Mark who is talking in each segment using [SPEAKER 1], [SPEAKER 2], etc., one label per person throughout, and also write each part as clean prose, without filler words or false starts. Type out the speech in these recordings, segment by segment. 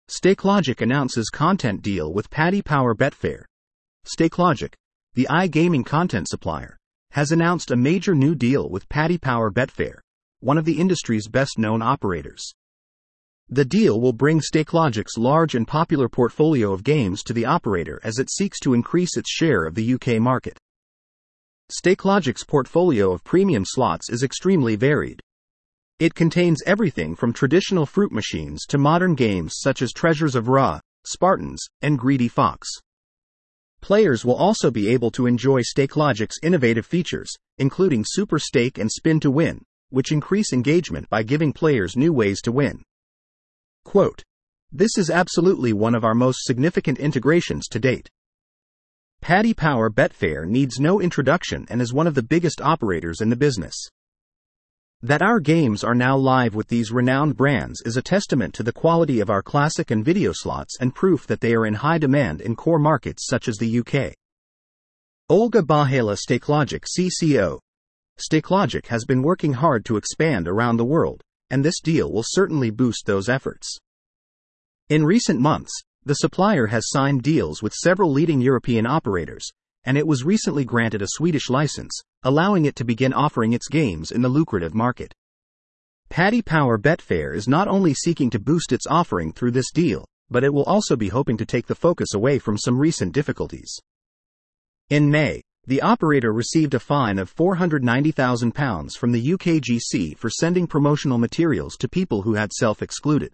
[SPEAKER 1] StakeLogic announces content deal with Paddy Power Betfair. StakeLogic, the iGaming content supplier, has announced a major new deal with Paddy Power Betfair, one of the industry's best-known operators. The deal will bring StakeLogic's large and popular portfolio of games to the operator as it seeks to increase its share of the UK market. StakeLogic's portfolio of premium slots is extremely varied. It contains everything from traditional fruit machines to modern games such as Treasures of Ra, Spartans, and Greedy Fox. Players will also be able to enjoy StakeLogic's innovative features, including Super Stake and Spin to Win, which increase engagement by giving players new ways to win. Quote, "This is absolutely one of our most significant integrations to date. Paddy Power Betfair needs no introduction and is one of the biggest operators in the business. That our games are now live with these renowned brands is a testament to the quality of our classic and video slots and proof that they are in high demand in core markets such as the UK. Olga Bahala, StakeLogic CCO. StakeLogic has been working hard to expand around the world, and this deal will certainly boost those efforts. In recent months, the supplier has signed deals with several leading European operators, and it was recently granted a Swedish license, allowing it to begin offering its games in the lucrative market. Paddy Power Betfair is not only seeking to boost its offering through this deal, but it will also be hoping to take the focus away from some recent difficulties. In May, the operator received a fine of £490,000 from the UKGC for sending promotional materials to people who had self-excluded.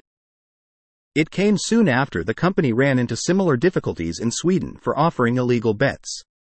[SPEAKER 1] It came soon after the company ran into similar difficulties in Sweden for offering illegal bets.